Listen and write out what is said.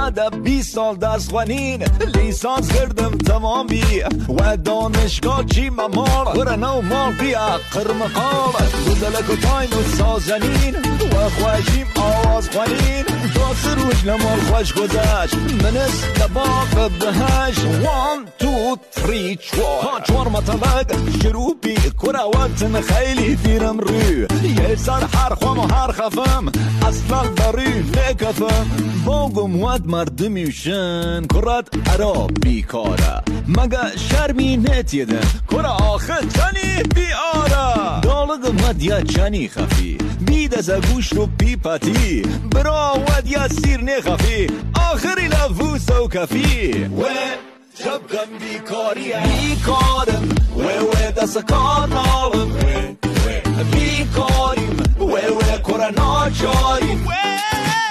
بعد 20 سال درس خوانین لیسانس کردم تمامی و دانشگاه چی ممال قرنو مال بیا قرمقال گزلک و تاین و سازنین و خوشیم آواز خوانین دو روز لمال خوش گذشت منس دباق بهش 1 2 3 4 مطلق شروع بی کرواتن خیلی دیرم روی یه سر هر خوام و هر خفم اصلا داری نکفم باگم واد مردمیشن کرات عرب بیکاره مگه شرمی نتیده کرا آخر چنی بیاره دالگ مدیا چنی خفی بید از گوشت و پیپتی برا ودیا سیر نخفی آخری لفوس و کفی و شبکم بیکارم و دست کار نالم بیکاریم و کرا ناچاریم